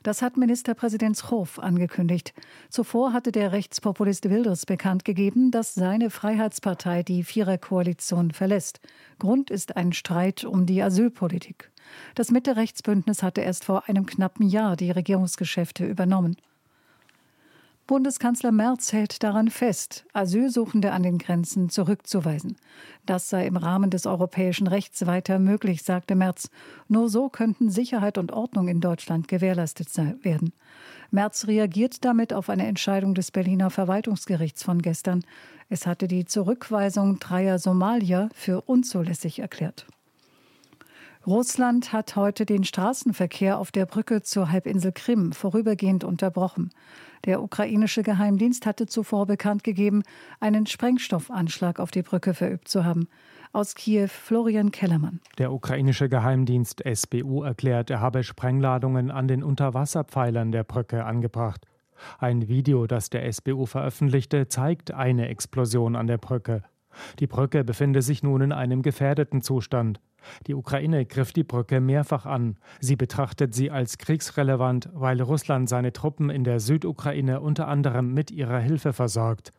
Das hat Ministerpräsident Schoof angekündigt. Zuvor hatte der Rechtspopulist Wilders bekannt gegeben, dass seine Freiheitspartei die Viererkoalition verlässt. Grund ist ein Streit um die Asylpolitik. Das Mitte-Rechts-Bündnis hatte erst vor einem knappen Jahr die Regierungsgeschäfte übernommen. Bundeskanzler Merz hält daran fest, Asylsuchende an den Grenzen zurückzuweisen. Das sei im Rahmen des europäischen Rechts weiter möglich, sagte Merz. Nur so könnten Sicherheit und Ordnung in Deutschland gewährleistet werden. Merz reagiert damit auf eine Entscheidung des Berliner Verwaltungsgerichts von gestern. Es hatte die Zurückweisung 3 Somalier für unzulässig erklärt. Russland hat heute den Straßenverkehr auf der Brücke zur Halbinsel Krim vorübergehend unterbrochen. Der ukrainische Geheimdienst hatte zuvor bekannt gegeben, einen Sprengstoffanschlag auf die Brücke verübt zu haben. Aus Kiew Florian Kellermann. Der ukrainische Geheimdienst SBU erklärt, er habe Sprengladungen an den Unterwasserpfeilern der Brücke angebracht. Ein Video, das der SBU veröffentlichte, zeigt eine Explosion an der Brücke. Die Brücke befinde sich nun in einem gefährdeten Zustand. Die Ukraine griff die Brücke mehrfach an. Sie betrachtet sie als kriegsrelevant, weil Russland seine Truppen in der Südukraine unter anderem mit ihrer Hilfe versorgt.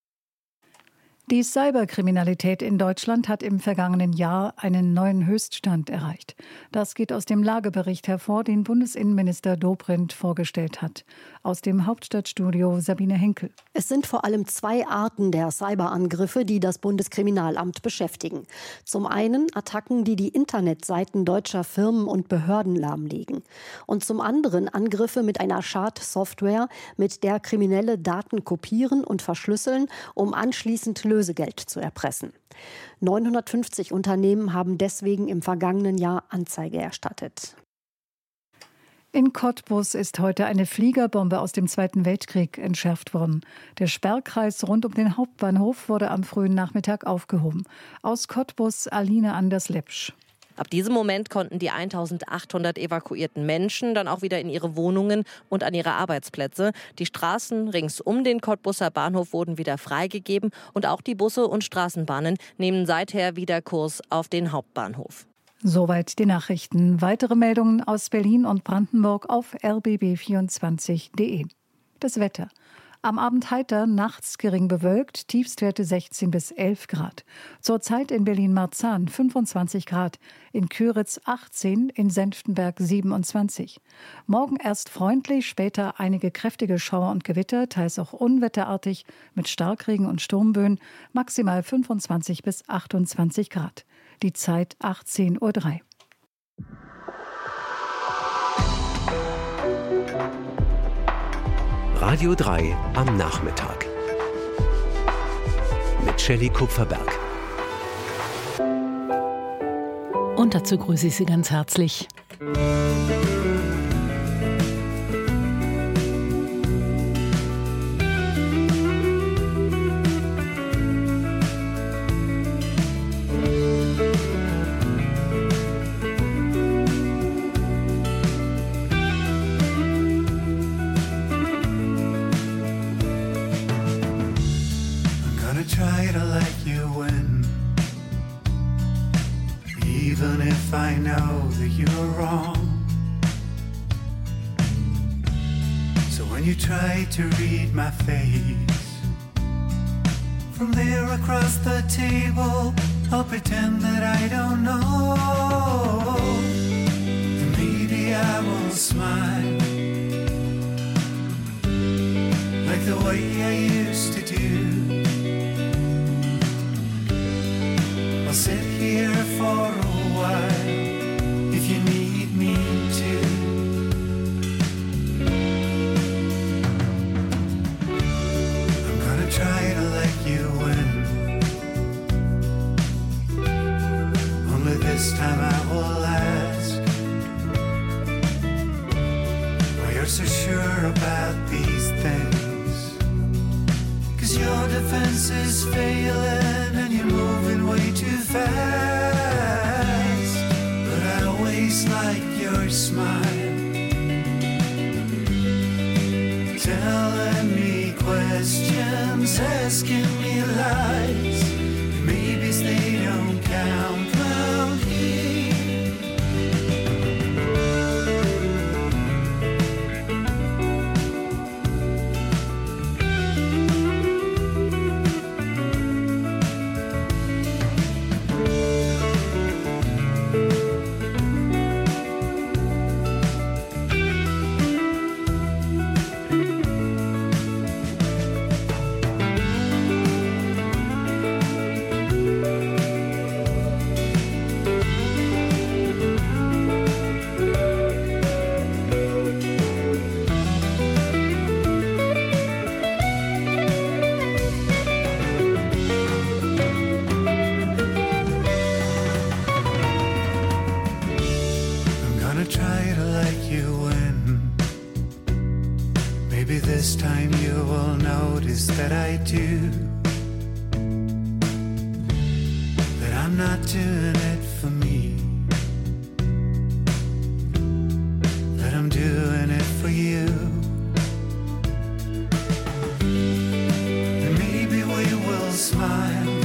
Die Cyberkriminalität in Deutschland hat im vergangenen Jahr einen neuen Höchststand erreicht. Das geht aus dem Lagebericht hervor, den Bundesinnenminister Dobrindt vorgestellt hat. Aus dem Hauptstadtstudio Sabine Henkel. Es sind vor allem 2 Arten der Cyberangriffe, die das Bundeskriminalamt beschäftigen. Zum einen Attacken, die die Internetseiten deutscher Firmen und Behörden lahmlegen. Und zum anderen Angriffe mit einer Schadsoftware, mit der Kriminelle Daten kopieren und verschlüsseln, um anschließend Lösegeld zu erpressen. 950 Unternehmen haben deswegen im vergangenen Jahr Anzeige erstattet. In Cottbus ist heute eine Fliegerbombe aus dem Zweiten Weltkrieg entschärft worden. Der Sperrkreis rund um den Hauptbahnhof wurde am frühen Nachmittag aufgehoben. Aus Cottbus Aline Anders-Lepsch. Ab diesem Moment konnten die 1800 evakuierten Menschen dann auch wieder in ihre Wohnungen und an ihre Arbeitsplätze. Die Straßen rings um den Cottbuser Bahnhof wurden wieder freigegeben und auch die Busse und Straßenbahnen nehmen seither wieder Kurs auf den Hauptbahnhof. Soweit die Nachrichten. Weitere Meldungen aus Berlin und Brandenburg auf rbb24.de. Das Wetter. Am Abend heiter, nachts gering bewölkt, Tiefstwerte 16 bis 11 Grad. Zurzeit in Berlin-Marzahn 25 Grad, in Köritz 18, in Senftenberg 27. Morgen erst freundlich, später einige kräftige Schauer und Gewitter, teils auch unwetterartig mit Starkregen und Sturmböen, maximal 25 bis 28 Grad. Die Zeit 18:03 Uhr. Radio 3 am Nachmittag mit Shelley Kupferberg. Und dazu grüße ich Sie ganz herzlich. Try to let you win, even if I know that you're wrong. So when you try to read my face, from there across the table, I'll pretend that I don't know. And maybe I will smile, like the way I used to do. Sit here for a while if you need me to. I'm gonna try to let you win. Only this time I will ask, why you're so sure about these things. 'Cause your defense is failing and you're moving way too fast. But I always like your smile, telling me questions, asking me lies. Maybe they don't count round here. Maybe this time you will notice that I do, that I'm not doing it for me, that I'm doing it for you. And maybe we will smile.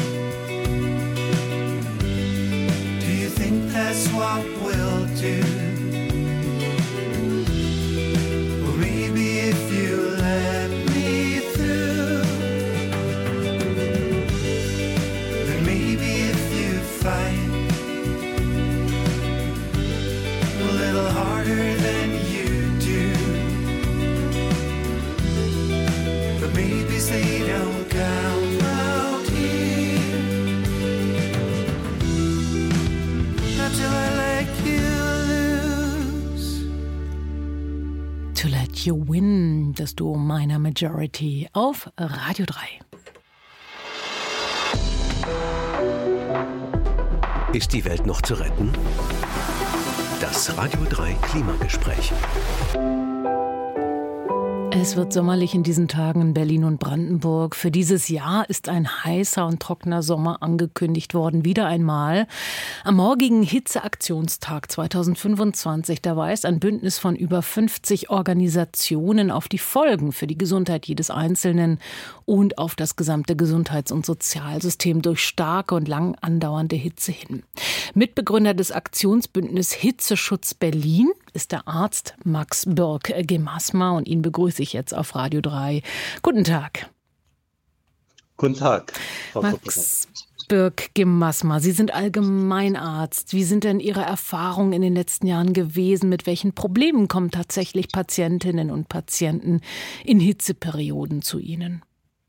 Do you think that's what we'll do? They don't count out here. Not till I let you lose. To Let You Win, das Duo Minor Majority auf Radio 3. Ist die Welt noch zu retten? Das Radio 3 Klimagespräch. Es wird sommerlich in diesen Tagen in Berlin und Brandenburg. Für dieses Jahr ist ein heißer und trockener Sommer angekündigt worden. Wieder einmal. Am morgigen Hitzeaktionstag 2025, da weist ein Bündnis von über 50 Organisationen auf die Folgen für die Gesundheit jedes Einzelnen und auf das gesamte Gesundheits- und Sozialsystem durch starke und lang andauernde Hitze hin. Mitbegründer des Aktionsbündnis Hitzeschutz Berlin ist der Arzt Max Birk-Gemasma und ihn begrüße ich jetzt auf Radio 3. Guten Tag. Guten Tag, Frau Max Birk-Gemasma, Sie sind Allgemeinarzt. Wie sind denn Ihre Erfahrungen in den letzten Jahren gewesen? Mit welchen Problemen kommen tatsächlich Patientinnen und Patienten in Hitzeperioden zu Ihnen?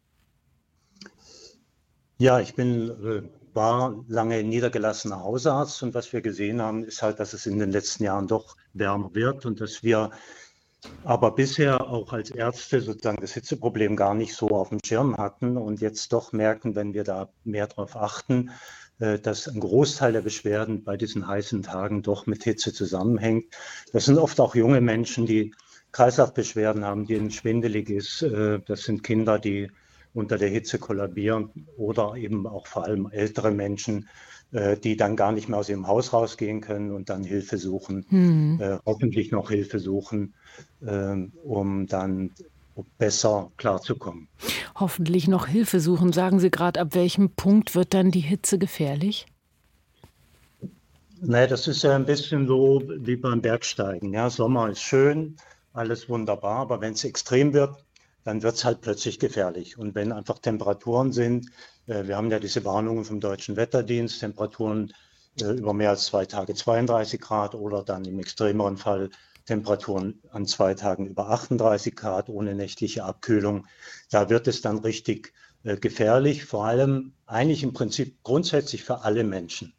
Ja, ich war lange niedergelassener Hausarzt und was wir gesehen haben, ist halt, dass es in den letzten Jahren doch wärmer wird und dass wir aber bisher auch als Ärzte sozusagen das Hitzeproblem gar nicht so auf dem Schirm hatten und jetzt doch merken, wenn wir da mehr drauf achten, dass ein Großteil der Beschwerden bei diesen heißen Tagen doch mit Hitze zusammenhängt. Das sind oft auch junge Menschen, die Kreislaufbeschwerden haben, denen schwindelig ist. Das sind Kinder, die unter der Hitze kollabieren oder eben auch vor allem ältere Menschen, die dann gar nicht mehr aus ihrem Haus rausgehen können und dann Hilfe suchen, hoffentlich noch Hilfe suchen, um dann besser klarzukommen. Hoffentlich noch Hilfe suchen. Sagen Sie gerade, ab welchem Punkt wird dann die Hitze gefährlich? Naja, das ist ja ein bisschen so wie beim Bergsteigen. Ja, Sommer ist schön, alles wunderbar, aber wenn es extrem wird, dann wird es halt plötzlich gefährlich. Und wenn einfach Temperaturen sind, wir haben ja diese Warnungen vom Deutschen Wetterdienst, Temperaturen über mehr als 2 Tage 32 Grad oder dann im extremeren Fall Temperaturen an 2 Tagen über 38 Grad ohne nächtliche Abkühlung, da wird es dann richtig gefährlich, vor allem eigentlich im Prinzip grundsätzlich für alle Menschen.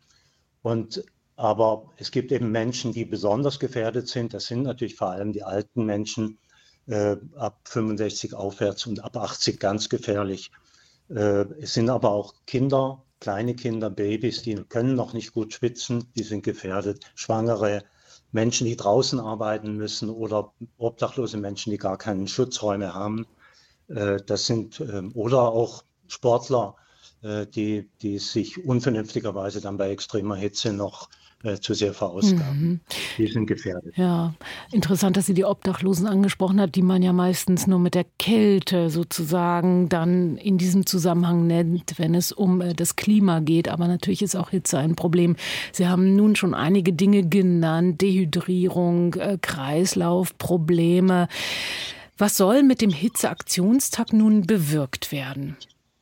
Aber es gibt eben Menschen, die besonders gefährdet sind. Das sind natürlich vor allem die alten Menschen, ab 65 aufwärts und ab 80 ganz gefährlich. Es sind aber auch Kinder, kleine Kinder, Babys, die können noch nicht gut schwitzen, die sind gefährdet. Schwangere, Menschen, die draußen arbeiten müssen oder obdachlose Menschen, die gar keine Schutzräume haben. Das sind oder auch Sportler, die sich unvernünftigerweise dann bei extremer Hitze noch zu sehr verausgaben. Die sind gefährdet. Ja, interessant, dass Sie die Obdachlosen angesprochen hat, die man ja meistens nur mit der Kälte sozusagen dann in diesem Zusammenhang nennt, wenn es um das Klima geht. Aber natürlich ist auch Hitze ein Problem. Sie haben nun schon einige Dinge genannt, Dehydrierung, Kreislaufprobleme. Was soll mit dem Hitzeaktionstag nun bewirkt werden?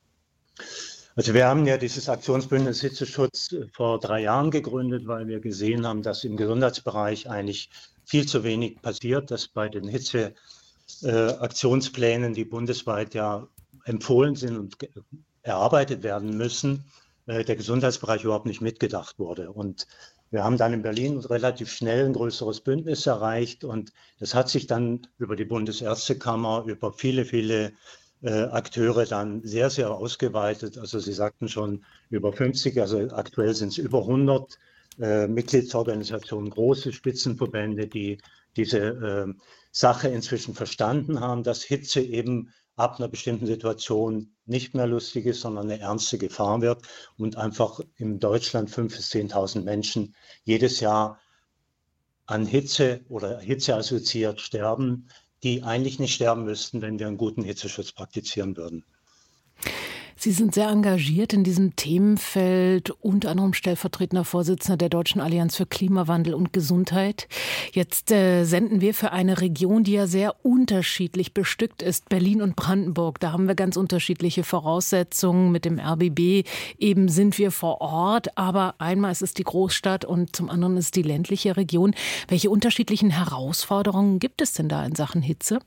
Also wir haben ja dieses Aktionsbündnis Hitzeschutz vor 3 Jahren gegründet, weil wir gesehen haben, dass im Gesundheitsbereich eigentlich viel zu wenig passiert, dass bei den Hitzeaktionsplänen, die bundesweit ja empfohlen sind und erarbeitet werden müssen, der Gesundheitsbereich überhaupt nicht mitgedacht wurde. Und wir haben dann in Berlin relativ schnell ein größeres Bündnis erreicht und das hat sich dann über die Bundesärztekammer, über viele Akteure dann sehr ausgeweitet. Also Sie sagten schon über 50, also aktuell sind es über 100 Mitgliedsorganisationen, große Spitzenverbände, die diese Sache inzwischen verstanden haben, dass Hitze eben ab einer bestimmten Situation nicht mehr lustig ist, sondern eine ernste Gefahr wird und einfach in Deutschland 5.000 bis 10.000 Menschen jedes Jahr an Hitze oder Hitze assoziiert sterben, die eigentlich nicht sterben müssten, wenn wir einen guten Hitzeschutz praktizieren würden. Sie sind sehr engagiert in diesem Themenfeld, unter anderem stellvertretender Vorsitzender der Deutschen Allianz für Klimawandel und Gesundheit. Jetzt senden wir für eine Region, die ja sehr unterschiedlich bestückt ist, Berlin und Brandenburg. Da haben wir ganz unterschiedliche Voraussetzungen mit dem RBB. Eben sind wir vor Ort, aber einmal ist es die Großstadt und zum anderen ist es die ländliche Region. Welche unterschiedlichen Herausforderungen gibt es denn da in Sachen Hitze?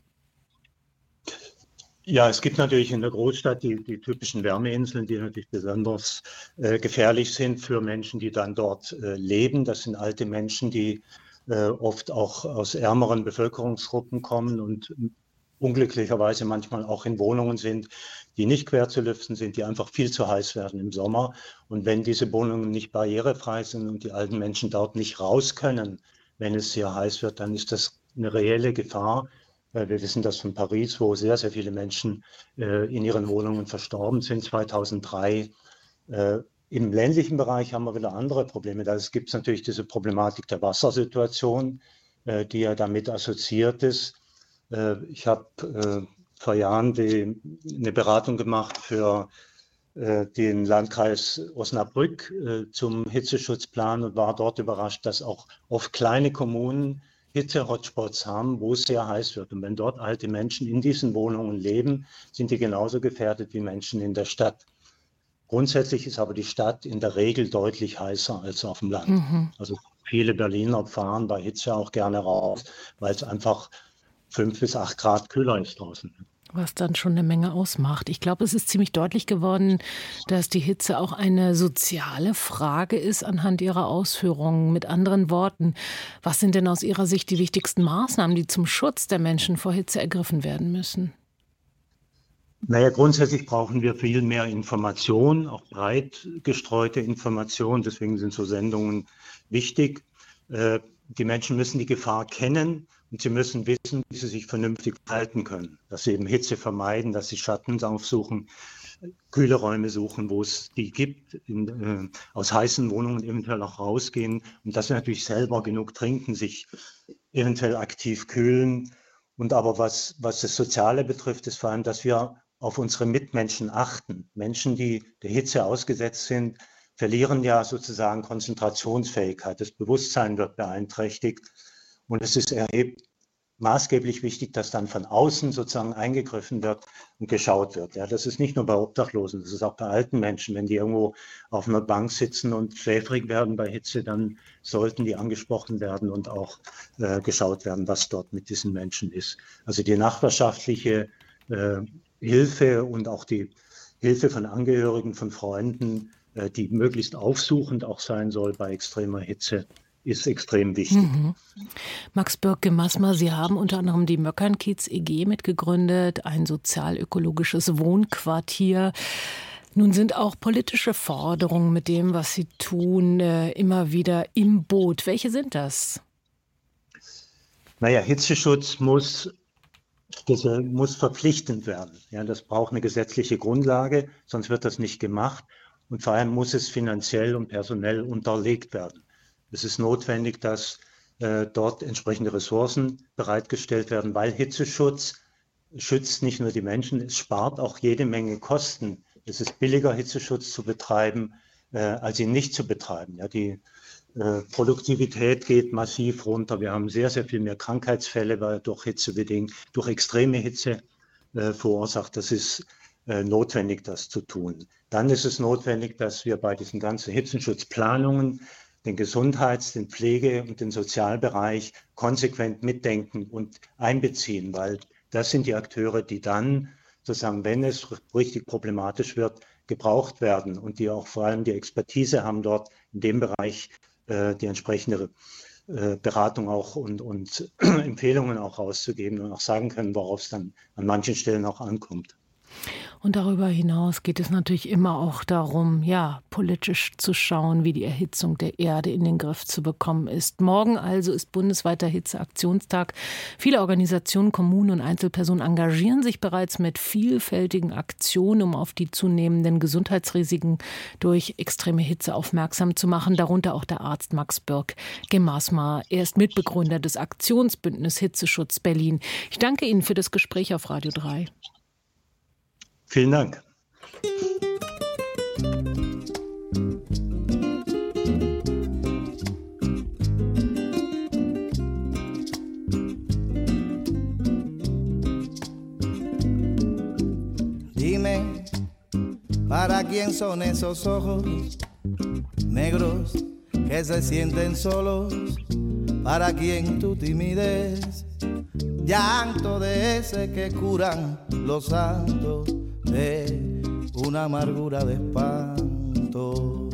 Ja, es gibt natürlich in der Großstadt die typischen Wärmeinseln, die natürlich besonders gefährlich sind für Menschen, die dann dort leben. Das sind alte Menschen, die oft auch aus ärmeren Bevölkerungsgruppen kommen und unglücklicherweise manchmal auch in Wohnungen sind, die nicht quer zu lüften sind, die einfach viel zu heiß werden im Sommer. Und wenn diese Wohnungen nicht barrierefrei sind und die alten Menschen dort nicht raus können, wenn es sehr heiß wird, dann ist das eine reelle Gefahr. Wir wissen das von Paris, wo sehr, sehr viele Menschen in ihren Wohnungen verstorben sind 2003. Im ländlichen Bereich haben wir wieder andere Probleme. Da gibt es natürlich diese Problematik der Wassersituation, die ja damit assoziiert ist. Ich habe vor Jahren eine Beratung gemacht für den Landkreis Osnabrück zum Hitzeschutzplan und war dort überrascht, dass auch oft kleine Kommunen Hitze-Hotspots haben, wo es sehr heiß wird. Und wenn dort alte Menschen in diesen Wohnungen leben, sind die genauso gefährdet wie Menschen in der Stadt. Grundsätzlich ist aber die Stadt in der Regel deutlich heißer als auf dem Land. Also viele Berliner fahren bei Hitze auch gerne raus, weil es einfach 5 bis 8 Grad kühler ist draußen. Was dann schon eine Menge ausmacht. Ich glaube, es ist ziemlich deutlich geworden, dass die Hitze auch eine soziale Frage ist anhand Ihrer Ausführungen. Mit anderen Worten, was sind denn aus Ihrer Sicht die wichtigsten Maßnahmen, die zum Schutz der Menschen vor Hitze ergriffen werden müssen? Naja, grundsätzlich brauchen wir viel mehr Information, auch breit gestreute Information. Deswegen sind so Sendungen wichtig. Die Menschen müssen die Gefahr kennen und sie müssen wissen, wie sie sich vernünftig verhalten können. Dass sie eben Hitze vermeiden, dass sie Schatten aufsuchen, kühle Räume suchen, wo es die gibt, aus heißen Wohnungen eventuell auch rausgehen und dass sie natürlich selber genug trinken, sich eventuell aktiv kühlen. Und aber was das Soziale betrifft, ist vor allem, dass wir auf unsere Mitmenschen achten. Menschen, die der Hitze ausgesetzt sind, verlieren ja sozusagen Konzentrationsfähigkeit. Das Bewusstsein wird beeinträchtigt. Und es ist maßgeblich wichtig, dass dann von außen sozusagen eingegriffen wird und geschaut wird. Ja, das ist nicht nur bei Obdachlosen, das ist auch bei alten Menschen. Wenn die irgendwo auf einer Bank sitzen und schläfrig werden bei Hitze, dann sollten die angesprochen werden und auch geschaut werden, was dort mit diesen Menschen ist. Also die nachbarschaftliche Hilfe und auch die Hilfe von Angehörigen, von Freunden, die möglichst aufsuchend auch sein soll bei extremer Hitze, ist extrem wichtig. Max Bürke-Massmer, Sie haben unter anderem die Möckernkiez e.G. mitgegründet, ein sozial-ökologisches Wohnquartier. Nun sind auch politische Forderungen mit dem, was Sie tun, immer wieder im Boot. Welche sind das? Naja, Hitzeschutz muss verpflichtend werden. Ja, das braucht eine gesetzliche Grundlage, sonst wird das nicht gemacht. Und vor allem muss es finanziell und personell unterlegt werden. Es ist notwendig, dass dort entsprechende Ressourcen bereitgestellt werden, weil Hitzeschutz schützt nicht nur die Menschen, es spart auch jede Menge Kosten. Es ist billiger, Hitzeschutz zu betreiben, als ihn nicht zu betreiben. Ja, die Produktivität geht massiv runter. Wir haben sehr, sehr viel mehr Krankheitsfälle, weil durch Hitze bedingt, durch extreme Hitze verursacht. Das ist notwendig, das zu tun. Dann ist es notwendig, dass wir bei diesen ganzen Hitzeschutzplanungen den Gesundheits-, den Pflege- und den Sozialbereich konsequent mitdenken und einbeziehen, weil das sind die Akteure, die dann sozusagen, wenn es richtig problematisch wird, gebraucht werden und die auch vor allem die Expertise haben, dort in dem Bereich die entsprechende Beratung auch und Empfehlungen auch rauszugeben und auch sagen können, worauf es dann an manchen Stellen auch ankommt. Und darüber hinaus geht es natürlich immer auch darum, politisch zu schauen, wie die Erhitzung der Erde in den Griff zu bekommen ist. Morgen also ist bundesweiter Hitzeaktionstag. Viele Organisationen, Kommunen und Einzelpersonen engagieren sich bereits mit vielfältigen Aktionen, um auf die zunehmenden Gesundheitsrisiken durch extreme Hitze aufmerksam zu machen. Darunter auch der Arzt Max Birk-Gemasma. Er ist Mitbegründer des Aktionsbündnis Hitzeschutz Berlin. Ich danke Ihnen für das Gespräch auf Radio 3. Vielen Dank. Dime, ¿para quién son esos ojos negros que se sienten solos? ¿Para quién tu timidez? Llanto de ese que curan los santos de una amargura de espanto.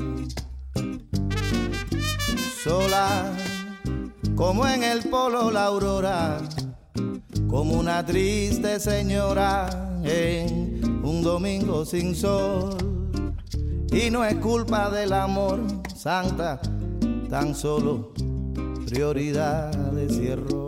Sola como en el polo la aurora, como una triste señora en un domingo sin sol. Y no es culpa del amor, santa, tan solo prioridades y errores.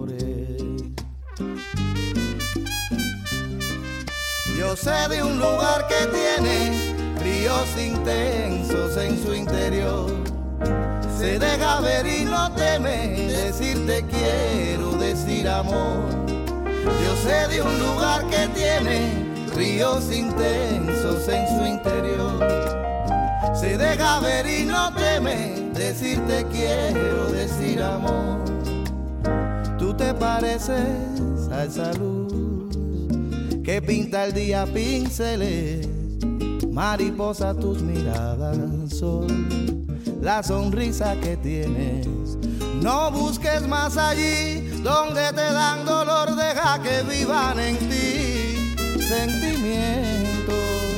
Yo sé de un lugar que tiene ríos intensos en su interior. Se deja ver y no teme decirte quiero, decir amor. Yo sé de un lugar que tiene ríos intensos en su interior. Se deja ver y no teme decirte quiero, decir amor. Tú te pareces a esa luz que pinta el día pinceles, mariposa tus miradas son la sonrisa que tienes. No busques más allí donde te dan dolor, deja que vivan en ti sentimientos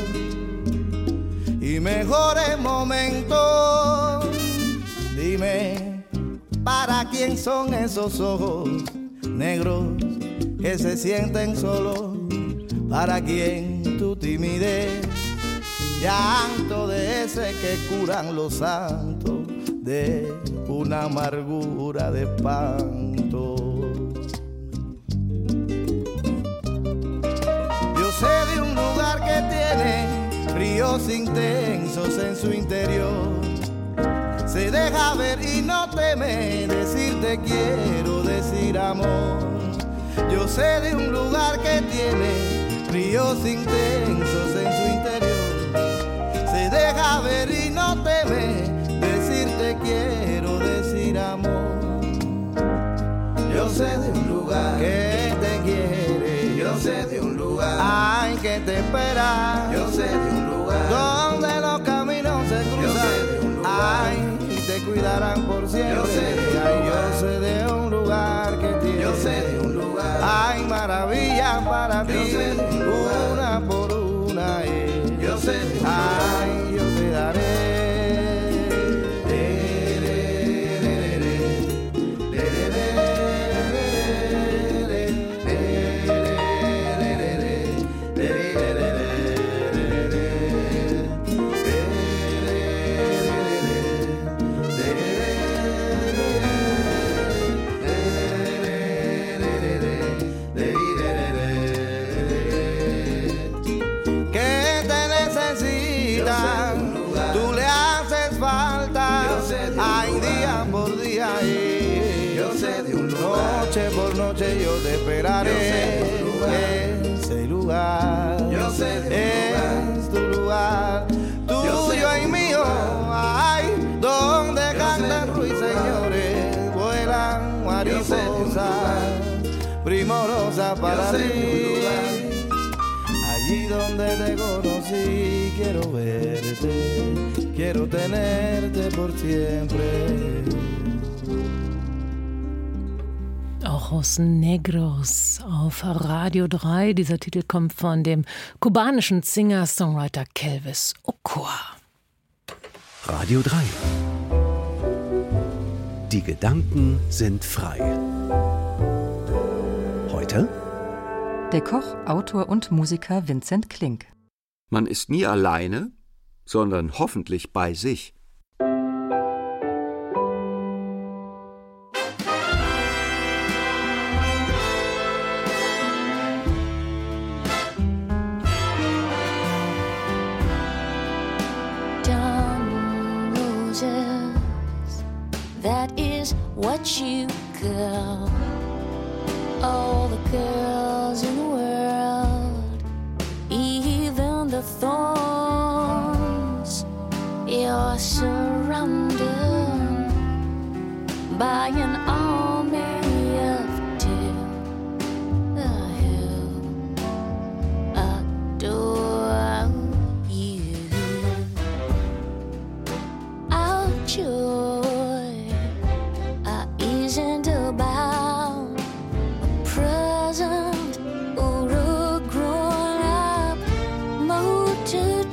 y mejores momentos. Dime, ¿para quién son esos ojos negros que se sienten solos? ¿Para quién tu timidez? Llanto de ese que curan los santos de una amargura de espanto. Yo sé de un lugar que tiene ríos intensos en su interior. Se deja ver y no teme decirte quiero, decir amor. Yo sé de un lugar que tiene ríos intensos en su interior. Se deja ver y no teme decirte quiero, decir amor. Yo sé de un lugar que te quiere. Yo sé de un lugar, ay, que te espera. Yo sé de un lugar donde los caminos se cruzan. Yo sé de un lugar, ay, y te cuidarán por siempre. Yo sé de un lugar, yo sé de un lugar que tiene. Yo sé de un lugar, hay maravillas para ti, una por una. Yo sé de un lugar, ay, yo te daré. Noche por noche yo te esperaré. Ese lugar, yo sé de es tu lugar, tuyo y mío. Ay, donde cantan ruiseñores, vuelan mariposas primorosas para ti. Allí donde te conocí, quiero verte, quiero tenerte por siempre. Ojos Negros auf Radio 3. Dieser Titel kommt von dem kubanischen Singer-Songwriter Kelvis Ochoa. Radio 3. Die Gedanken sind frei. Heute? Der Koch, Autor und Musiker Vincent Klink. Man ist nie alleine, sondern hoffentlich bei sich. That is what you call all the girls in the world, even the thorns. You're surrounded by an army of two who adore you. Our joy isn't about a present or a grown-up multitude.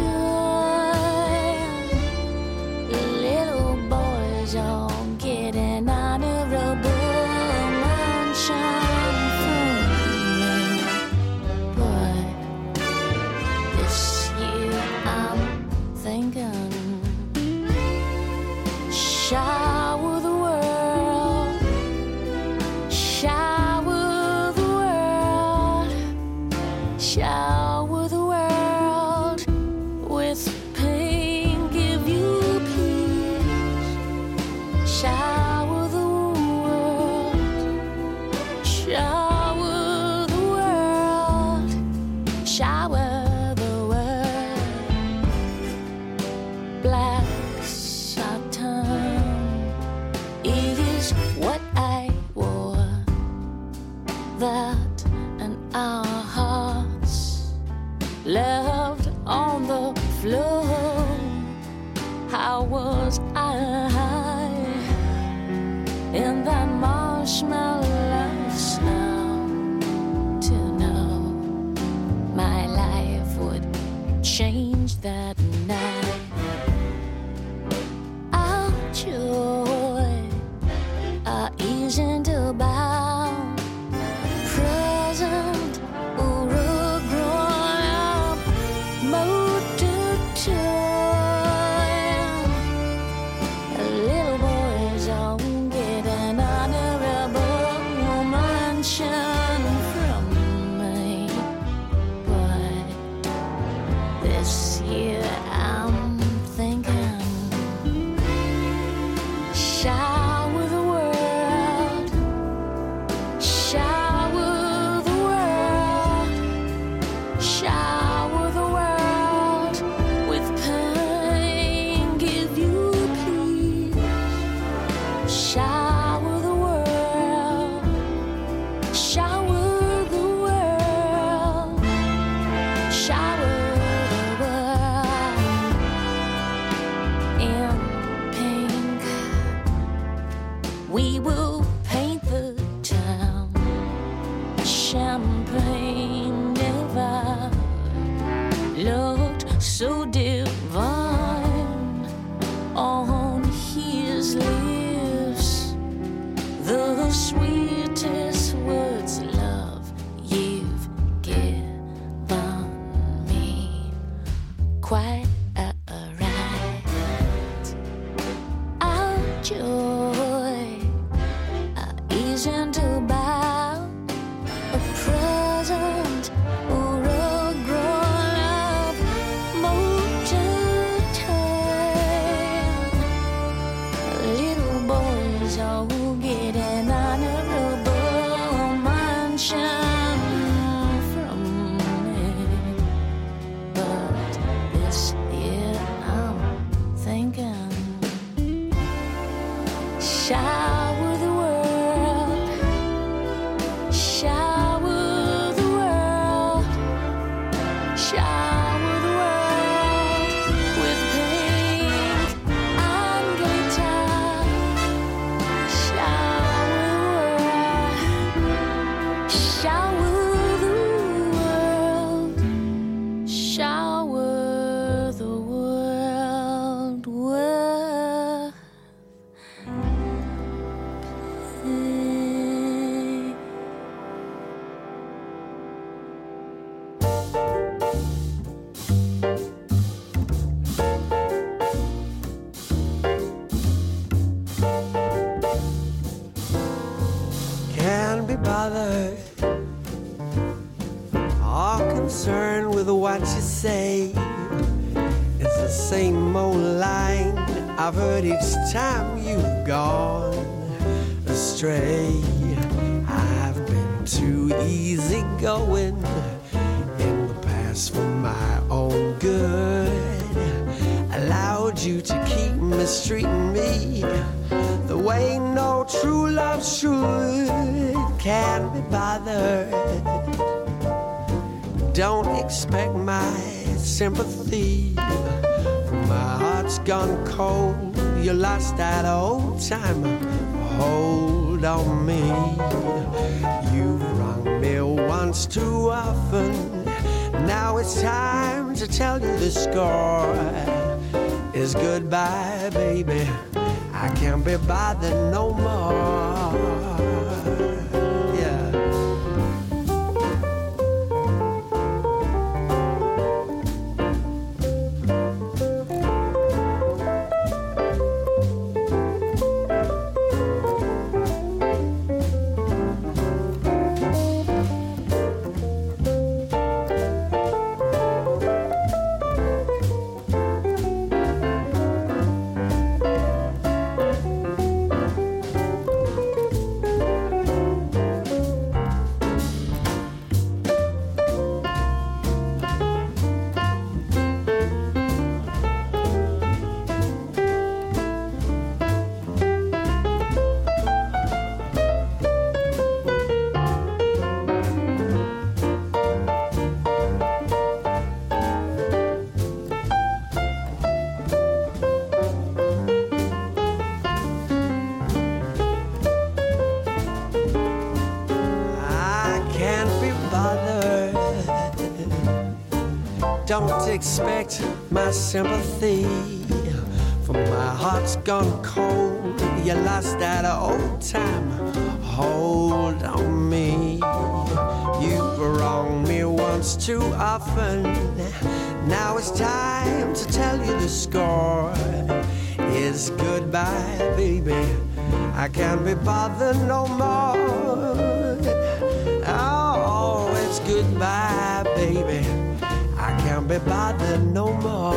Little boys all get an honorable mention from me. But this year I'm thinking, shower the world, shower the world, shower the world with pain, give you peace. Shower the world, shower the world, shower the world. Black satin is what I wore, that and our hearts left on the floor. How was I in that marshmallow snow to know my life would change that night? Our joy isn't about a present or a grown-up multitude. Little boys all get an honorable mention from me. But this year I'm thinking, shower the world, shower the world, shower the world with pain, give you peace. Shower the world, shower the world, shower the world in pink. We will paint the town champagne. Never looked so divine on his lips. The sweetest words, love, you've given me quite right. Our joy isn't about a present or a grown-up multitude. concerned with what you say. It's the same old line I've heard each time you've gone astray. I've been too easygoing in the past for my own good. Allowed you to keep mistreating me the way no true love should. Can't be bothered. Don't expect my sympathy. My heart's gone cold. You lost that old time. Hold on me. You've wronged me once too often. Now it's time to tell you the score is goodbye, baby. I can't be bothered no more. Yeah. Don't expect my sympathy, for my heart's gone cold. You lost that old time. Hold on me. You've wronged me once too often. Now it's time to tell you the score is goodbye, baby. I can't be bothered no more. Oh, it's goodbye, baby. I can't be bothered no more.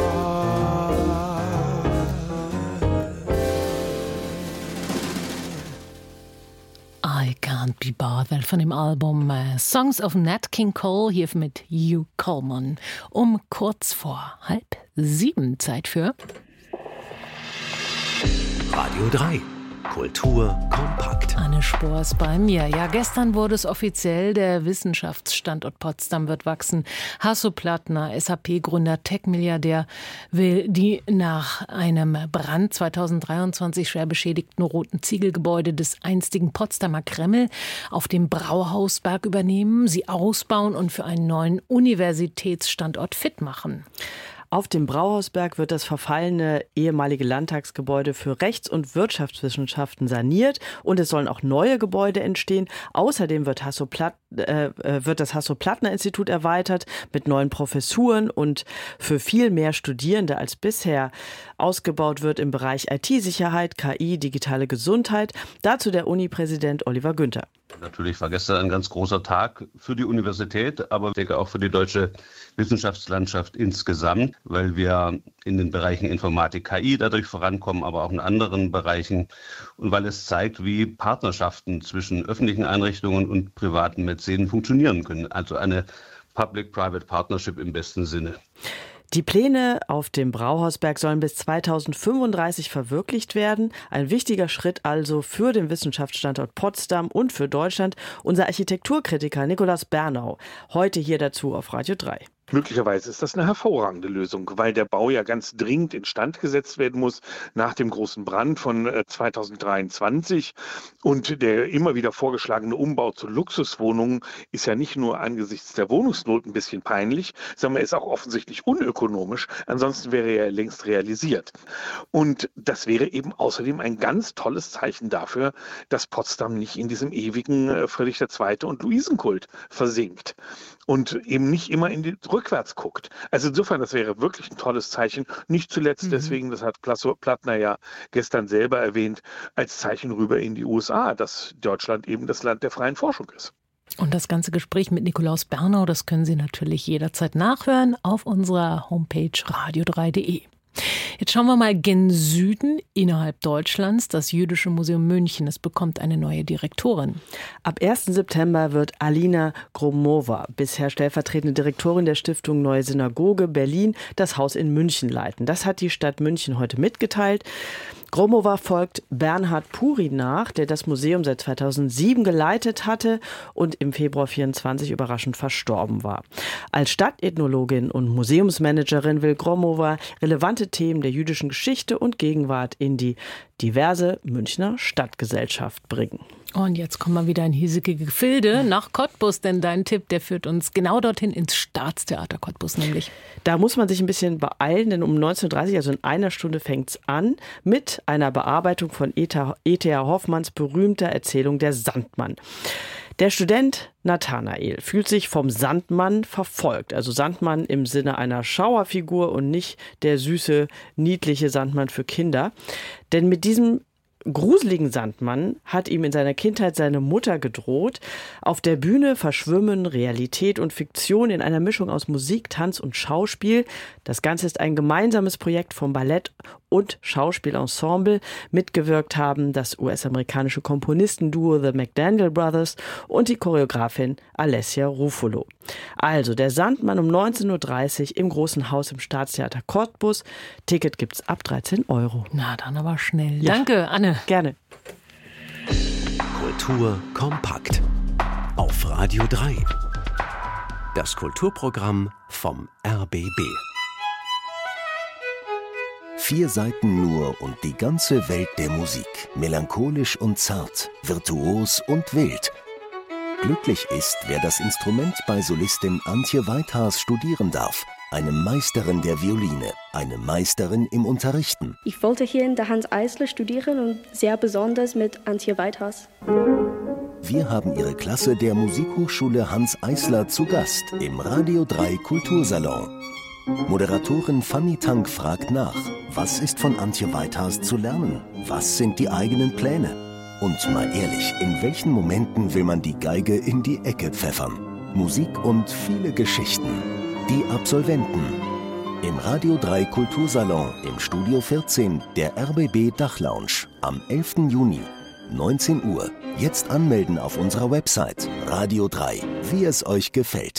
I Can't Be Bothered von dem Album Songs of Nat King Cole, hier mit Hugh Coleman. Kurz vor 6:30 Zeit für Radio 3. Kultur kompakt. Anne Spohr ist bei mir. Ja, gestern wurde es offiziell, der Wissenschaftsstandort Potsdam wird wachsen. Hasso Plattner, SAP-Gründer, Tech-Milliardär, will die nach einem Brand 2023 schwer beschädigten roten Ziegelgebäude des einstigen Potsdamer Kreml auf dem Brauhausberg übernehmen, sie ausbauen und für einen neuen Universitätsstandort fit machen. Auf dem Brauhausberg wird das verfallene ehemalige Landtagsgebäude für Rechts- und Wirtschaftswissenschaften saniert und es sollen auch neue Gebäude entstehen. Außerdem wird das Hasso-Plattner-Institut erweitert mit neuen Professuren und für viel mehr Studierende als bisher. Ausgebaut wird im Bereich IT-Sicherheit, KI, digitale Gesundheit. Dazu der Uni-Präsident Oliver Günther. Natürlich war gestern ein ganz großer Tag für die Universität, aber ich denke auch für die deutsche Wissenschaftslandschaft insgesamt, weil wir in den Bereichen Informatik, KI dadurch vorankommen, aber auch in anderen Bereichen und weil es zeigt, wie Partnerschaften zwischen öffentlichen Einrichtungen und privaten Mäzenen funktionieren können. Also eine Public-Private Partnership im besten Sinne. Die Pläne auf dem Brauhausberg sollen bis 2035 verwirklicht werden. Ein wichtiger Schritt also für den Wissenschaftsstandort Potsdam und für Deutschland. Unser Architekturkritiker Nikolaus Bernau, heute hier dazu auf Radio 3. Möglicherweise ist das eine hervorragende Lösung, weil der Bau ja ganz dringend instand gesetzt werden muss nach dem großen Brand von 2023. Und der immer wieder vorgeschlagene Umbau zu Luxuswohnungen ist ja nicht nur angesichts der Wohnungsnot ein bisschen peinlich, sondern er ist auch offensichtlich unökonomisch. Ansonsten wäre er längst realisiert. Und das wäre eben außerdem ein ganz tolles Zeichen dafür, dass Potsdam nicht in diesem ewigen Friedrich II. Und Luisenkult versinkt und eben nicht immer rückwärts guckt. Also insofern, das wäre wirklich ein tolles Zeichen. Nicht zuletzt deswegen, das hat Plattner ja gestern selber erwähnt, als Zeichen rüber in die USA, dass Deutschland eben das Land der freien Forschung ist. Und das ganze Gespräch mit Nikolaus Bernau, das können Sie natürlich jederzeit nachhören auf unserer Homepage radio3.de. Jetzt schauen wir mal gen Süden innerhalb Deutschlands. Das Jüdische Museum München, es bekommt eine neue Direktorin. Ab 1. September wird Alina Gromowa, bisher stellvertretende Direktorin der Stiftung Neue Synagoge Berlin, das Haus in München leiten. Das hat die Stadt München heute mitgeteilt. Gromowa folgt Bernhard Puri nach, der das Museum seit 2007 geleitet hatte und im Februar 2024 überraschend verstorben war. Als Stadtethnologin und Museumsmanagerin will Gromowa relevante Themen der jüdischen Geschichte und Gegenwart in die diverse Münchner Stadtgesellschaft bringen. Und jetzt kommen wir wieder in hiesige Gefilde nach Cottbus, denn dein Tipp, der führt uns genau dorthin ins Staatstheater Cottbus nämlich. Da muss man sich ein bisschen beeilen, denn um 19.30 Uhr, also in einer Stunde, fängt es an mit einer Bearbeitung von E.T.A. Hoffmanns berühmter Erzählung Der Sandmann. Der Student Nathanael fühlt sich vom Sandmann verfolgt. Also Sandmann im Sinne einer Schauerfigur und nicht der süße, niedliche Sandmann für Kinder. Denn mit diesem gruseligen Sandmann hat ihm in seiner Kindheit seine Mutter gedroht. Auf der Bühne verschwimmen Realität und Fiktion in einer Mischung aus Musik, Tanz und Schauspiel. Das Ganze ist ein gemeinsames Projekt vom Ballett- und Schauspielensemble. Mitgewirkt haben das US-amerikanische Komponistenduo The McDaniel Brothers und die Choreografin Alessia Ruffolo. Also der Sandmann um 19.30 Uhr im Großen Haus im Staatstheater Cottbus. Ticket gibt's ab 13 €. Na, dann aber schnell. Ja. Danke, Anne. Gerne. Kultur kompakt. Auf Radio 3. Das Kulturprogramm vom RBB. 4 Seiten nur und die ganze Welt der Musik. Melancholisch und zart, virtuos und wild. Glücklich ist, wer das Instrument bei Solistin Antje Weithaas studieren darf. Eine Meisterin der Violine, eine Meisterin im Unterrichten. Ich wollte hier in der Hans Eisler studieren und sehr besonders mit Antje Weithaas. Wir haben ihre Klasse der Musikhochschule Hans Eisler zu Gast im Radio 3 Kultursalon. Moderatorin Fanny Tank fragt nach, was ist von Antje Weithaas zu lernen? Was sind die eigenen Pläne? Und mal ehrlich, in welchen Momenten will man die Geige in die Ecke pfeffern? Musik und viele Geschichten. Die Absolventen. Im Radio 3 Kultursalon im Studio 14 der RBB Dachlounge am 11. Juni, 19 Uhr. Jetzt anmelden auf unserer Website Radio 3, wie es euch gefällt.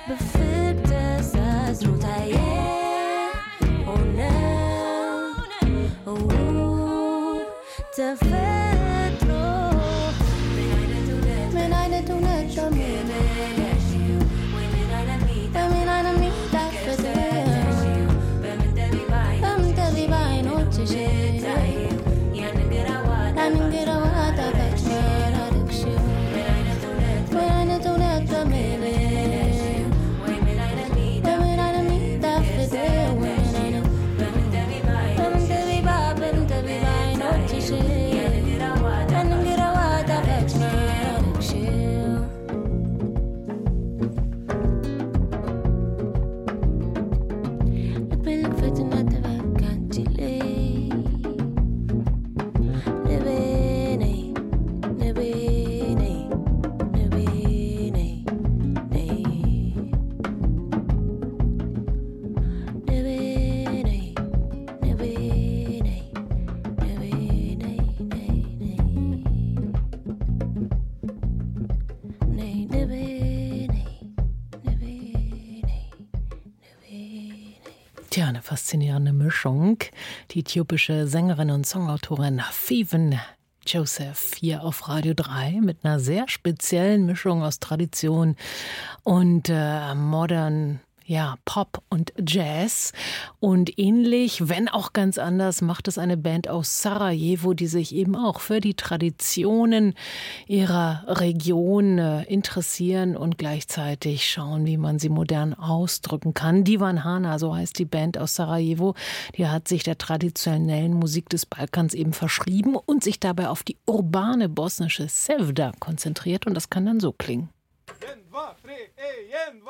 Tja, eine faszinierende Mischung. Die äthiopische Sängerin und Songautorin Hafiven Joseph hier auf Radio 3 mit einer sehr speziellen Mischung aus Tradition und modern, ja, Pop und Jazz. Und ähnlich, wenn auch ganz anders, macht es eine Band aus Sarajevo, die sich eben auch für die Traditionen ihrer Region interessieren und gleichzeitig schauen, wie man sie modern ausdrücken kann. Divan Hana, so heißt die Band aus Sarajevo, die hat sich der traditionellen Musik des Balkans eben verschrieben und sich dabei auf die urbane bosnische Sevda konzentriert. Und das kann dann so klingen. 1, 2, 3, 1,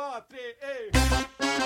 2, 3,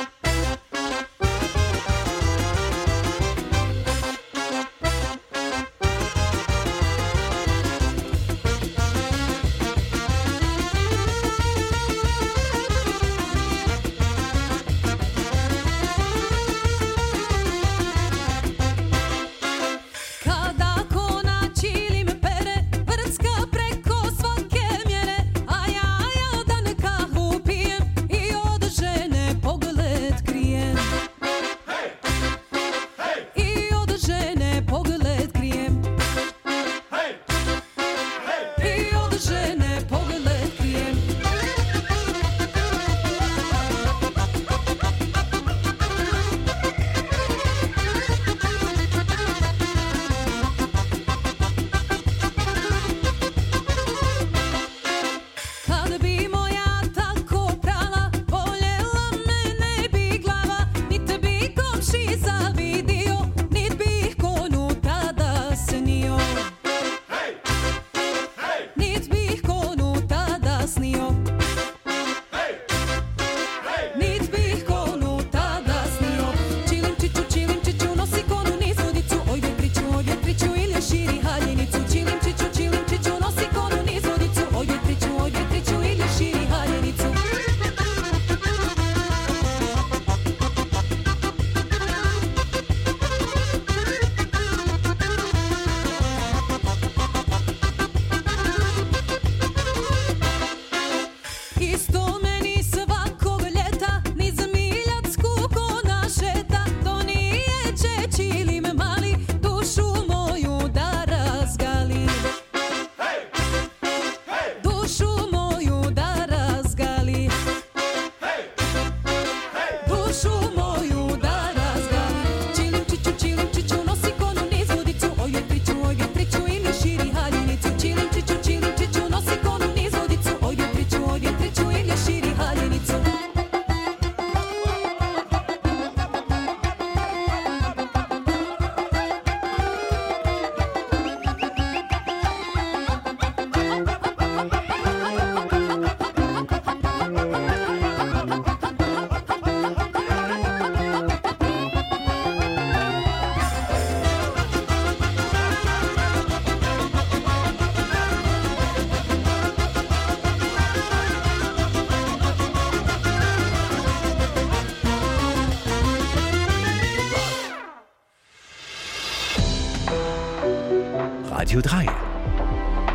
Radio 3.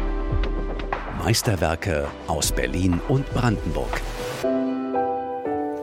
Meisterwerke aus Berlin und Brandenburg.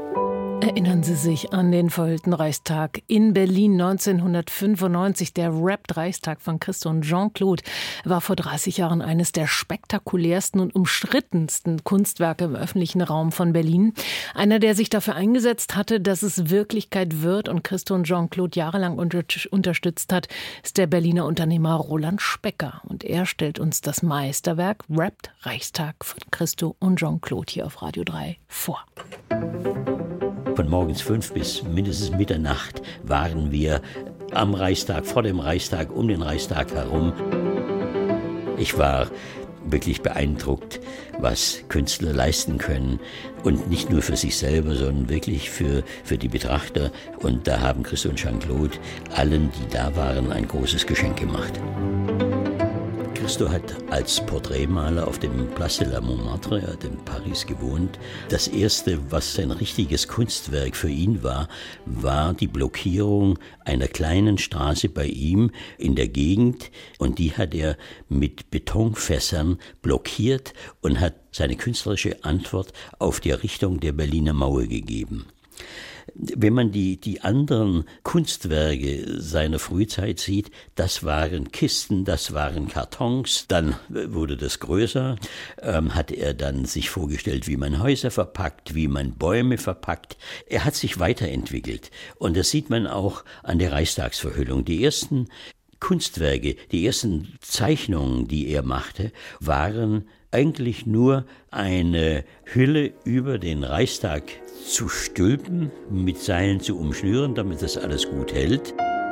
Erinnern Sie sich an den verhüllten Reichstag in Berlin 1995. Der Wrapped-Reichstag von Christo und Jean-Claude war vor 30 Jahren eines der spektakulärsten und umstrittensten Kunstwerke im öffentlichen Raum von Berlin. Einer, der sich dafür eingesetzt hatte, dass es Wirklichkeit wird und Christo und Jean-Claude jahrelang unterstützt hat, ist der Berliner Unternehmer Roland Specker. Und er stellt uns das Meisterwerk Wrapped Reichstag von Christo und Jean-Claude hier auf Radio 3 vor. Von morgens 5 bis mindestens Mitternacht waren wir am Reichstag, vor dem Reichstag, um den Reichstag herum. Ich war wirklich beeindruckt, was Künstler leisten können. Und nicht nur für sich selber, sondern wirklich für die Betrachter. Und da haben Christo und Jean-Claude allen, die da waren, ein großes Geschenk gemacht. Christo hat als Porträtmaler auf dem Place de la Montmartre, er hat in Paris gewohnt. Das erste, was ein richtiges Kunstwerk für ihn war, war die Blockierung einer kleinen Straße bei ihm in der Gegend. Und die hat er mit Betonfässern blockiert und hat seine künstlerische Antwort auf die Errichtung der Berliner Mauer gegeben. Wenn man die anderen Kunstwerke seiner Frühzeit sieht, das waren Kisten, das waren Kartons, dann wurde das größer, hat er dann sich vorgestellt, wie man Häuser verpackt, wie man Bäume verpackt. Er hat sich weiterentwickelt und das sieht man auch an der Reichstagsverhüllung. Die ersten Kunstwerke, die ersten Zeichnungen, die er machte, waren eigentlich nur eine Hülle über den Reichstag zu stülpen, mit Seilen zu umschnüren, damit das alles gut hält.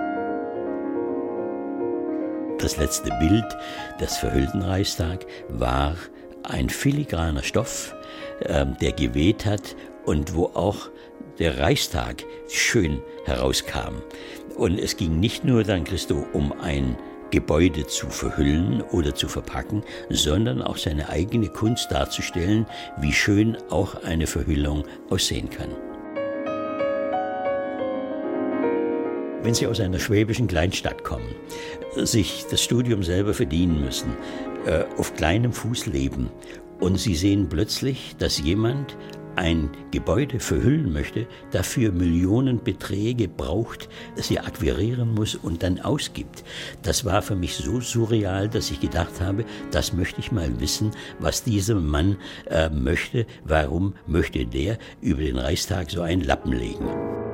Das letzte Bild des verhüllten Reichstag war ein filigraner Stoff, der geweht hat und wo auch der Reichstag schön herauskam. Und es ging nicht nur dann, Christo, um ein Gebäude zu verhüllen oder zu verpacken, sondern auch seine eigene Kunst darzustellen, wie schön auch eine Verhüllung aussehen kann. Wenn Sie aus einer schwäbischen Kleinstadt kommen, sich das Studium selber verdienen müssen, auf kleinem Fuß leben und Sie sehen plötzlich, dass jemand ein Gebäude verhüllen möchte, dafür Millionenbeträge braucht, sie akquirieren muss und dann ausgibt. Das war für mich so surreal, dass ich gedacht habe, das möchte ich mal wissen, was dieser Mann möchte. Warum möchte der über den Reichstag so einen Lappen legen?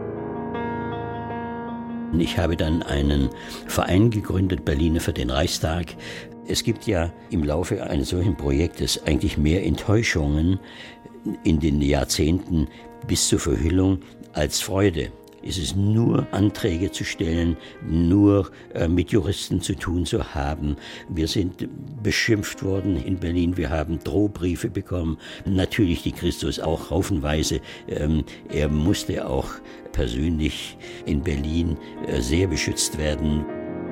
Ich habe dann einen Verein gegründet, Berliner für den Reichstag. Es gibt ja im Laufe eines solchen Projektes eigentlich mehr Enttäuschungen in den Jahrzehnten bis zur Verhüllung als Freude. Es ist nur Anträge zu stellen, nur mit Juristen zu tun zu haben. Wir sind beschimpft worden in Berlin, wir haben Drohbriefe bekommen. Natürlich die Christus auch haufenweise. Er musste auch persönlich in Berlin sehr beschützt werden.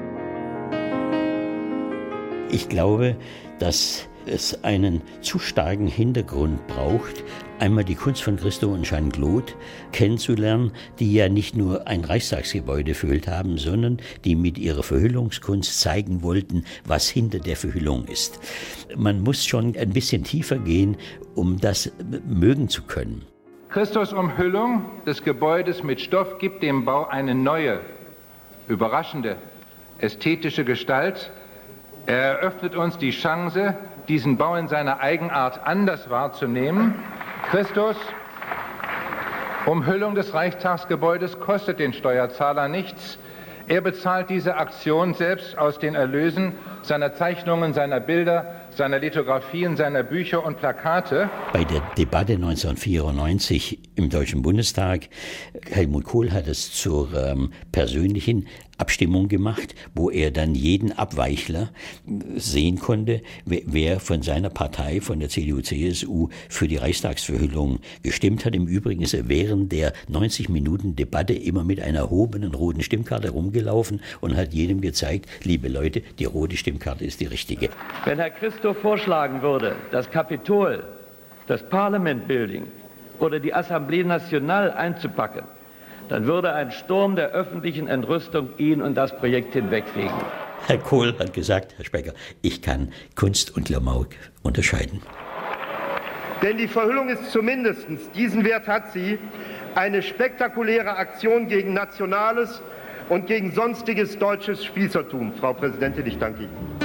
Ich glaube, dass es einen zu starken Hintergrund braucht, einmal die Kunst von Christo und Jean-Claude kennenzulernen, die ja nicht nur ein Reichstagsgebäude verhüllt haben, sondern die mit ihrer Verhüllungskunst zeigen wollten, was hinter der Verhüllung ist. Man muss schon ein bisschen tiefer gehen, um das mögen zu können. Christus' Umhüllung des Gebäudes mit Stoff gibt dem Bau eine neue, überraschende, ästhetische Gestalt. Er eröffnet uns die Chance, diesen Bau in seiner Eigenart anders wahrzunehmen. Christus, Umhüllung des Reichstagsgebäudes kostet den Steuerzahler nichts. Er bezahlt diese Aktion selbst aus den Erlösen seiner Zeichnungen, seiner Bilder, seiner Lithografien, seiner Bücher und Plakate. Bei der Debatte 1994 im Deutschen Bundestag, Helmut Kohl hat es zur persönlichen Abstimmung gemacht, wo er dann jeden Abweichler sehen konnte, wer von seiner Partei, von der CDU-CSU, für die Reichstagsverhüllung gestimmt hat. Im Übrigen ist er während der 90 Minuten Debatte immer mit einer erhobenen roten Stimmkarte rumgelaufen und hat jedem gezeigt, liebe Leute, die rote Stimmkarte ist die richtige. Wenn Herr Christo vorschlagen würde, das Kapitol, das Parliament Building oder die Assemblée Nationale einzupacken, dann würde ein Sturm der öffentlichen Entrüstung ihn und das Projekt hinwegfegen. Herr Kohl hat gesagt, Herr Specker, ich kann Kunst und Klamauk unterscheiden. Denn die Verhüllung ist zumindest, diesen Wert hat sie, eine spektakuläre Aktion gegen nationales und gegen sonstiges deutsches Spießertum. Frau Präsidentin, ich danke Ihnen.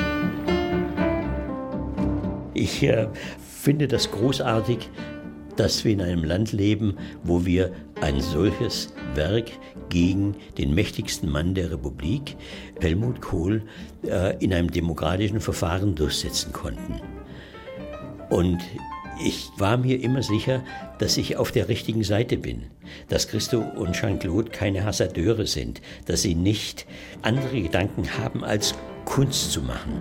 Ich finde das großartig, dass wir in einem Land leben, wo wir ein solches Werk gegen den mächtigsten Mann der Republik, Helmut Kohl, in einem demokratischen Verfahren durchsetzen konnten. Und ich war mir immer sicher, dass ich auf der richtigen Seite bin, dass Christo und Jean-Claude keine Hasardeure sind, dass sie nicht andere Gedanken haben, als Kunst zu machen.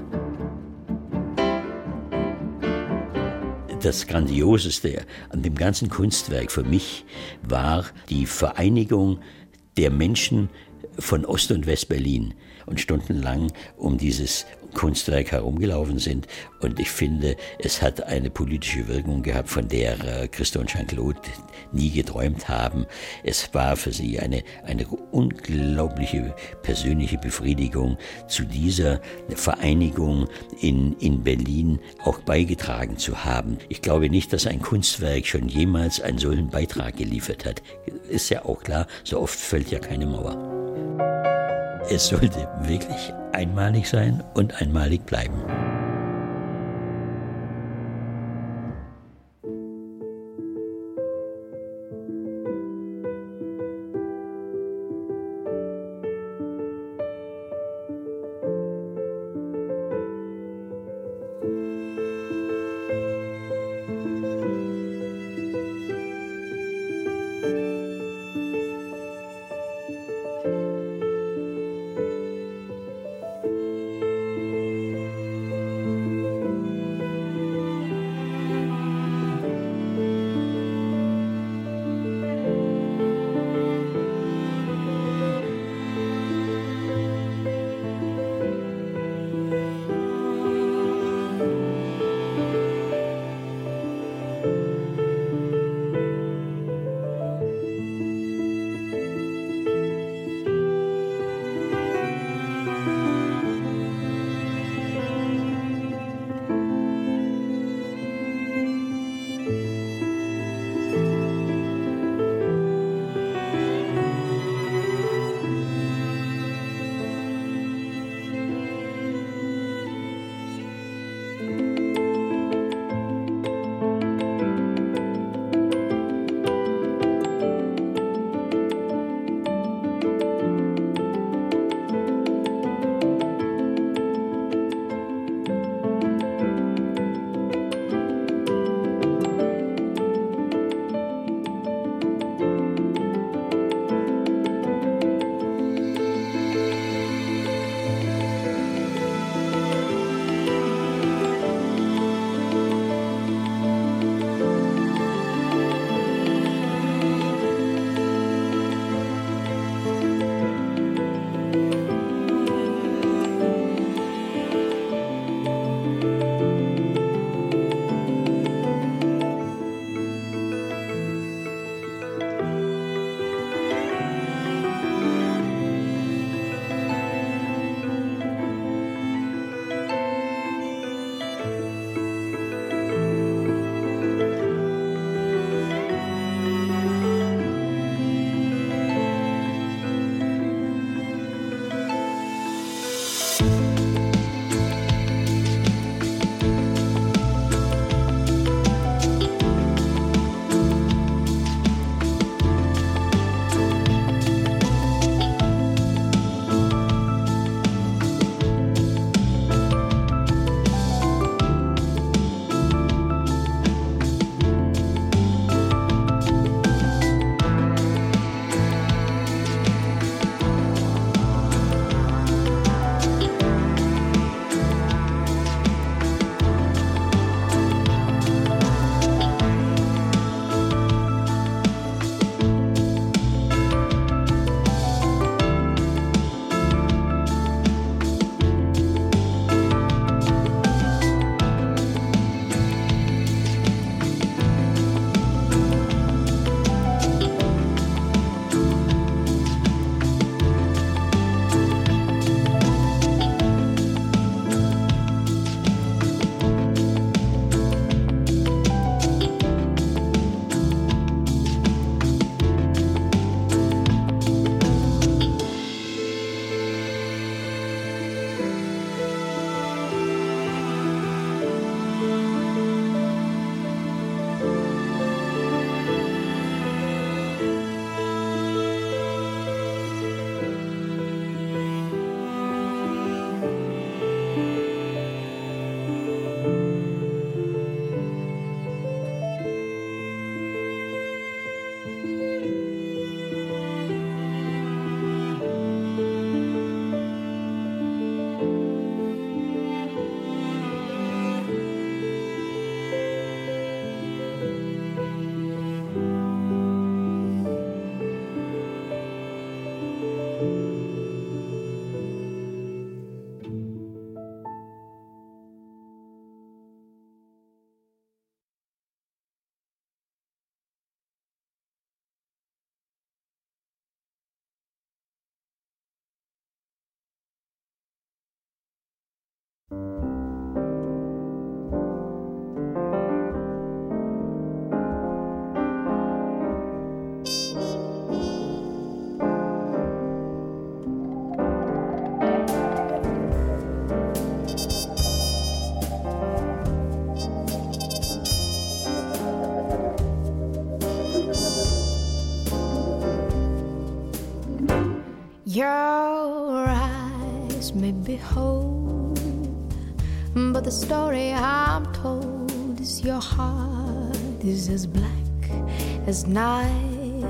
Das Grandioseste an dem ganzen Kunstwerk für mich war die Vereinigung der Menschen von Ost- und West-Berlin und stundenlang um dieses Kunstwerk herumgelaufen sind. Und ich finde, es hat eine politische Wirkung gehabt, von der Christo und Jean-Claude nie geträumt haben. Es war für sie eine unglaubliche persönliche Befriedigung, zu dieser Vereinigung in Berlin auch beigetragen zu haben. Ich glaube nicht, dass ein Kunstwerk schon jemals einen solchen Beitrag geliefert hat. Ist ja auch klar, so oft fällt ja keine Mauer. Es sollte wirklich einmalig sein und einmalig bleiben. Your eyes may be whole, but the story I'm told is your heart is as black as night.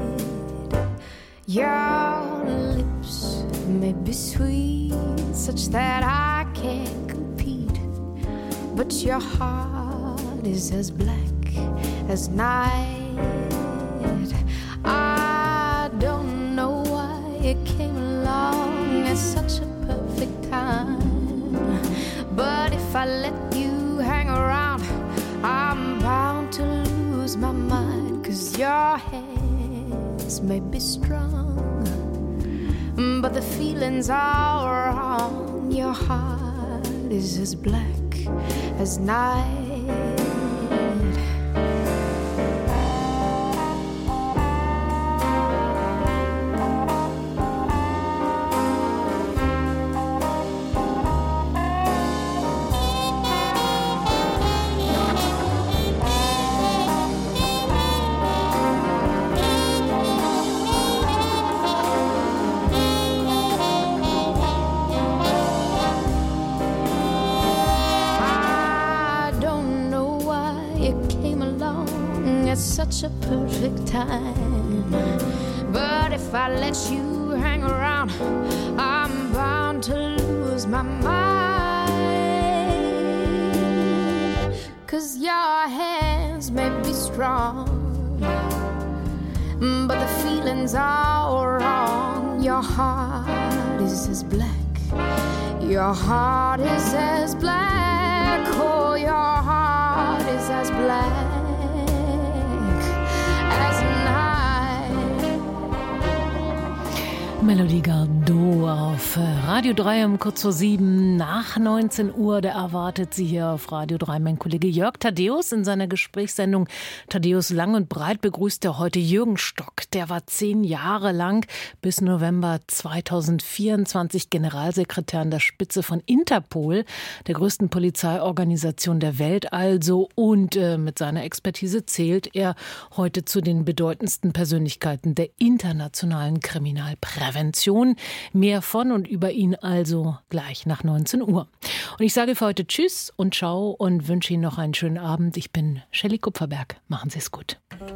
Your lips may be sweet, such that I can't compete, but your heart is as black as night. I don't know why it came along at such a perfect time, but if I let you hang around, I'm bound to lose my mind. 'Cause your hands may be strong, but the feelings are wrong. Your heart is as black as night. Such a perfect time, but if I let you hang around, I'm bound to lose my mind. 'Cause your hands may be strong, but the feelings are wrong. Your heart is as black, your heart is as black, oh, your heart is as black. Melodie Gardot auf Radio 3 um kurz vor 7 nach 19 Uhr. Da erwartet Sie hier auf Radio 3 mein Kollege Jörg Thaddeus in seiner Gesprächssendung Thaddeus Lang und Breit begrüßt er heute Jürgen Stock. Der war 10 Jahre lang bis November 2024 Generalsekretär an der Spitze von Interpol, der größten Polizeiorganisation der Welt also. Und mit seiner Expertise zählt er heute zu den bedeutendsten Persönlichkeiten der internationalen Kriminalprävention. Mehr von und über ihn also gleich nach 19 Uhr. Und ich sage für heute Tschüss und Ciao und wünsche Ihnen noch einen schönen Abend. Ich bin Shelley Kupferberg. Machen Sie es gut.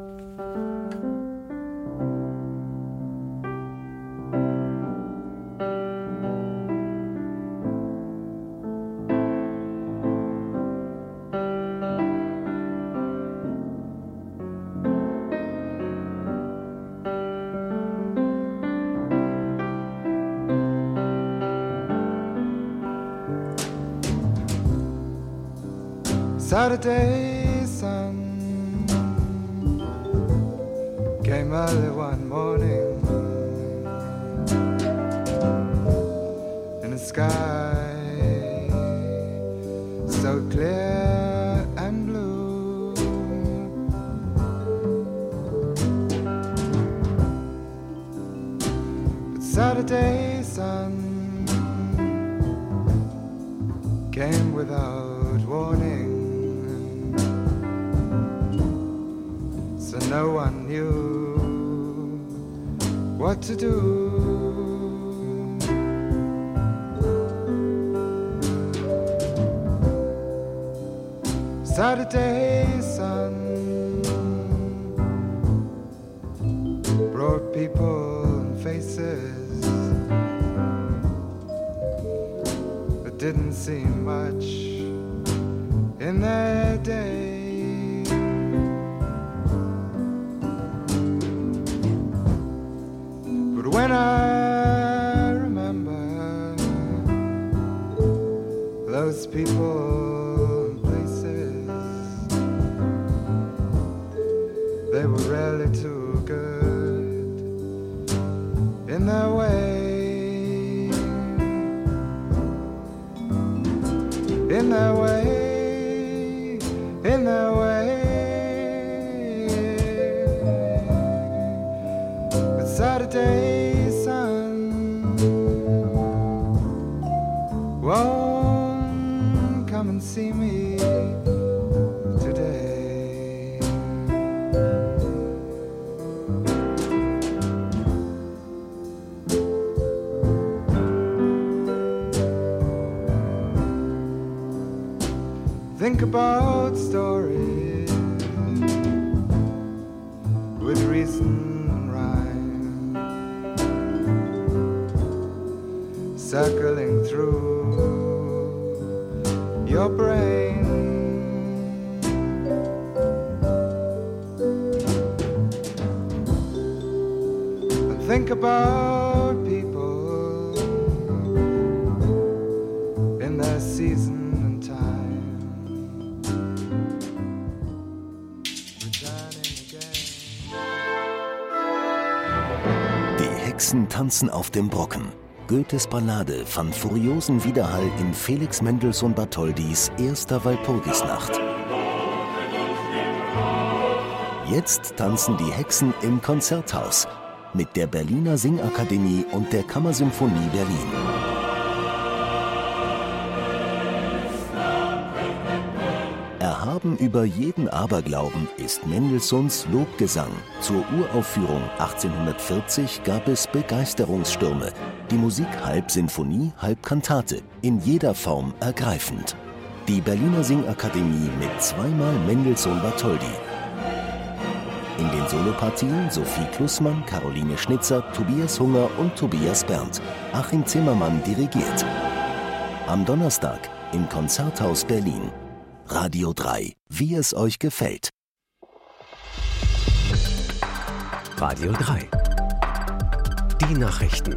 Saturday sun came early one morning in the sky so clear and blue. But Saturday sun came without warning. No one knew what to do. Saturday sun brought people and faces that didn't seem much in their day. When I remember those people and places, they were really too good in their way, in their way, in their way. But Saturday won't come and see me today. think about stories with reason and rhyme, circling through your brain. And think about people in their season and time, returning again. Die Hexen tanzen auf dem Brocken. Goethes Ballade fand furiosen Widerhall in Felix Mendelssohn Bartholdys erster Walpurgisnacht. Jetzt tanzen die Hexen im Konzerthaus mit der Berliner Singakademie und der Kammersymphonie Berlin. Erhaben über jeden Aberglauben ist Mendelssohns Lobgesang. Zur Uraufführung 1840 gab es Begeisterungsstürme. Die Musik halb Sinfonie, halb Kantate, in jeder Form ergreifend. Die Berliner Singakademie mit zweimal Mendelssohn Bartholdy. In den Solopartien Sophie Klussmann, Caroline Schnitzer, Tobias Hunger und Tobias Berndt. Achim Zimmermann dirigiert. Am Donnerstag im Konzerthaus Berlin. Radio 3, wie es euch gefällt. Radio 3. Die Nachrichten.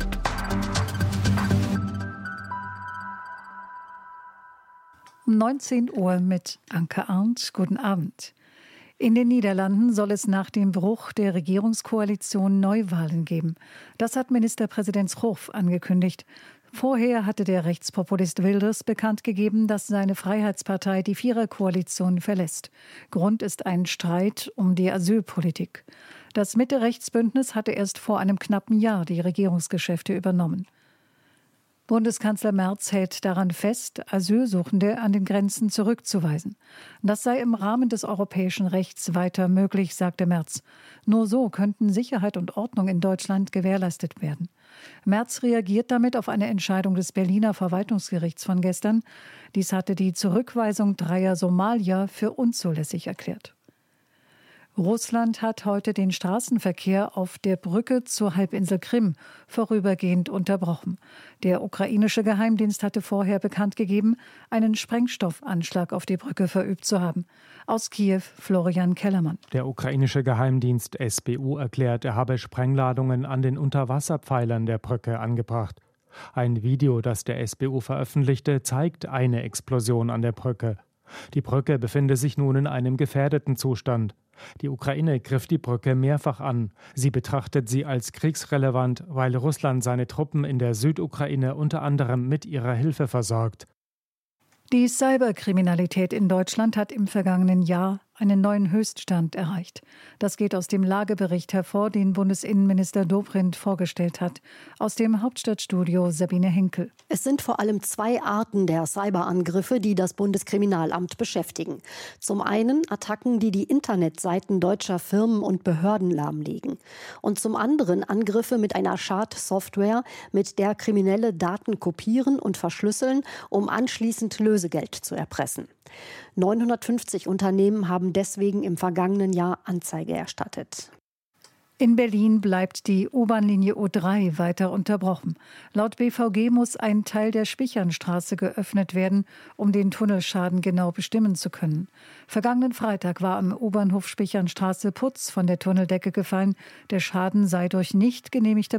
Um 19 Uhr mit Anke Arndt. Guten Abend. In den Niederlanden soll es nach dem Bruch der Regierungskoalition Neuwahlen geben. Das hat Ministerpräsident Schoof angekündigt. Vorher hatte der Rechtspopulist Wilders bekannt gegeben, dass seine Freiheitspartei die Viererkoalition verlässt. Grund ist ein Streit um die Asylpolitik. Das Mitte-Rechts-Bündnis hatte erst vor einem knappen Jahr die Regierungsgeschäfte übernommen. Bundeskanzler Merz hält daran fest, Asylsuchende an den Grenzen zurückzuweisen. Das sei im Rahmen des europäischen Rechts weiter möglich, sagte Merz. Nur so könnten Sicherheit und Ordnung in Deutschland gewährleistet werden. Merz reagiert damit auf eine Entscheidung des Berliner Verwaltungsgerichts von gestern. Dies hatte die Zurückweisung 3 Somalier für unzulässig erklärt. Russland hat heute den Straßenverkehr auf der Brücke zur Halbinsel Krim vorübergehend unterbrochen. Der ukrainische Geheimdienst hatte vorher bekannt gegeben, einen Sprengstoffanschlag auf die Brücke verübt zu haben. Aus Kiew Florian Kellermann. Der ukrainische Geheimdienst SBU erklärt, er habe Sprengladungen an den Unterwasserpfeilern der Brücke angebracht. Ein Video, das der SBU veröffentlichte, zeigt eine Explosion an der Brücke. Die Brücke befinde sich nun in einem gefährdeten Zustand. Die Ukraine griff die Brücke mehrfach an. Sie betrachtet sie als kriegsrelevant, weil Russland seine Truppen in der Südukraine unter anderem mit ihrer Hilfe versorgt. Die Cyberkriminalität in Deutschland hat im vergangenen Jahr einen neuen Höchststand erreicht. Das geht aus dem Lagebericht hervor, den Bundesinnenminister Dobrindt vorgestellt hat. Aus dem Hauptstadtstudio Sabine Henkel. Es sind vor allem 2 Arten der Cyberangriffe, die das Bundeskriminalamt beschäftigen. Zum einen Attacken, die die Internetseiten deutscher Firmen und Behörden lahmlegen. Und zum anderen Angriffe mit einer Schadsoftware, mit der Kriminelle Daten kopieren und verschlüsseln, um anschließend Lösegeld zu erpressen. 950 Unternehmen haben deswegen im vergangenen Jahr Anzeige erstattet. In Berlin bleibt die U-Bahn-Linie U3 weiter unterbrochen. Laut BVG muss ein Teil der Spichernstraße geöffnet werden, um den Tunnelschaden genau bestimmen zu können. Vergangenen Freitag war am U-Bahnhof Spichernstraße Putz von der Tunneldecke gefallen. Der Schaden sei durch nicht genehmigte